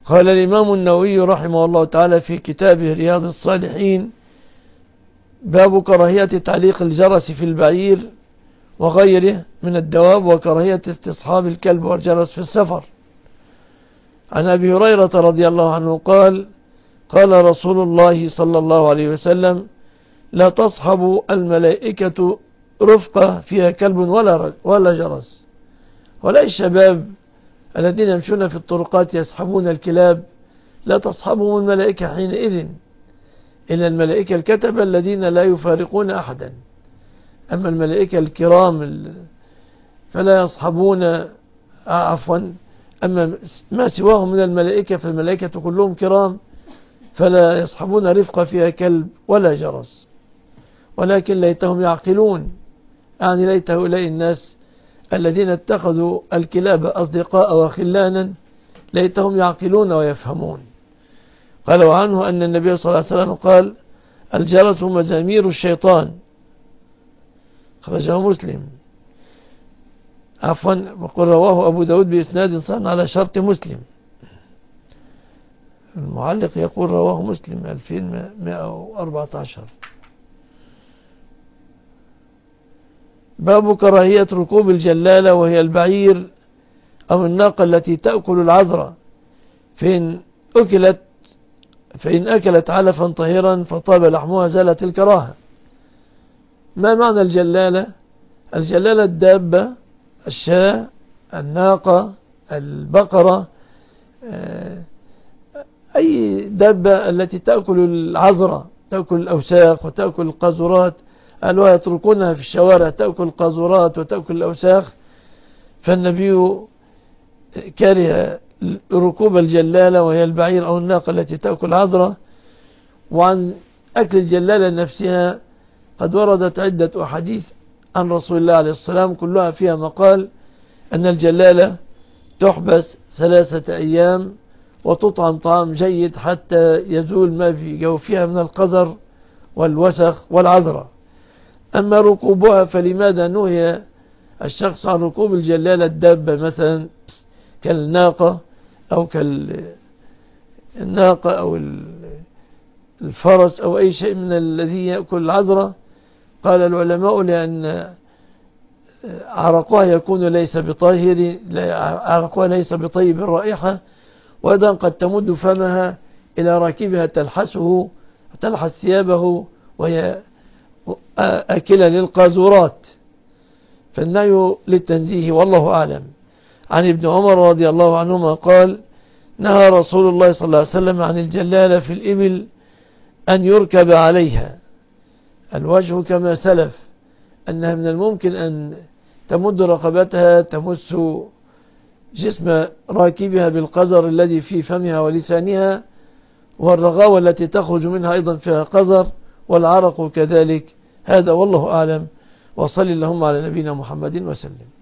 قال الإمام النووي رحمه الله تعالى في كتابه رياض الصالحين: باب كراهية تعليق الجرس في البعير وغيره من الدواب وكراهية استصحاب الكلب والجرس في السفر. عن أبي هريرة رضي الله عنه قال: قال رسول الله صلى الله عليه وسلم: لا تصحب الملائكة رفقة فيها كلب ولا جرس. ولا الشباب الذين يمشون في الطرقات يسحبون الكلاب لا تصحبهم الملائكة حينئذ إلا الملائكة الكتبة الذين لا يفارقون أحدا. أما الملائكة الكرام فلا يصحبون، أما ما سواهم من الملائكة فالملائكة كلهم كرام فلا يصحبون رفقة فيها كلب ولا جرس. ولكن ليتهم يعقلون، يعني ليت هؤلاء الناس الذين اتخذوا الكلاب أصدقاء وخلانا ليتهم يعقلون ويفهمون. قال وعنه أن النبي صلى الله عليه وسلم قال: الجرس مزامير الشيطان. خرجه مسلم، وقل رواه أبو داود بإسناد صحيح على شرط مسلم. المعلق يقول رواه مسلم 2114. باب كراهية ركوب الجلالة وهي البعير أو الناقة التي تأكل العذراء، فإن أكلت علفا طاهرا فطاب لحمها زالت الكراهة. ما معنى الجلالة؟ الجلالة الدابة، الشاة، الناقة، البقرة، أي دابة التي تأكل العذراء، تأكل الأوساخ وتأكل القاذورات. قالوا يتركونها في الشوارع تأكل القاذورات وتأكل الأوساخ، فالنبي كره ركوب الجلالة وهي البعير أو الناقة التي تأكل عذراء. وعن أكل الجلالة نفسها قد وردت عدة أحاديث عن رسول الله عليه السلام كلها فيها مقال أن الجلالة تحبس 3 أيام وتطعم طعام جيد حتى يزول ما في جوفها من القذر والوسخ والعذرة. أما ركوبها فلماذا نهي الشخص عن ركوب الجلالة الدابة مثلا كالناقة أو كالناقة أو الفرس أو أي شيء من الذي يأكل العذرة؟ قال العلماء لأن عرقها يكون ليس بطاهر، عرقها ليس بطيب الرائحة، وأيضا قد تمد فمها إلى راكبها تلحسه وتلحس ثيابه وهي أكلة للقاذورات، فالنهي للتنزيه والله أعلم. عن ابن عمر رضي الله عنهما قال: نهى رسول الله صلى الله عليه وسلم عن الجلالة في الإبل أن يركب عليها. الوجه كما سلف أنها من الممكن أن تمد رقبتها تمس جسم راكبها بالقذر الذي في فمها ولسانها، والرغاوة التي تخرج منها أيضا فيها قذر، والعرق كذلك. هذا والله أعلم، وصل اللهم على نبينا محمد وسلم.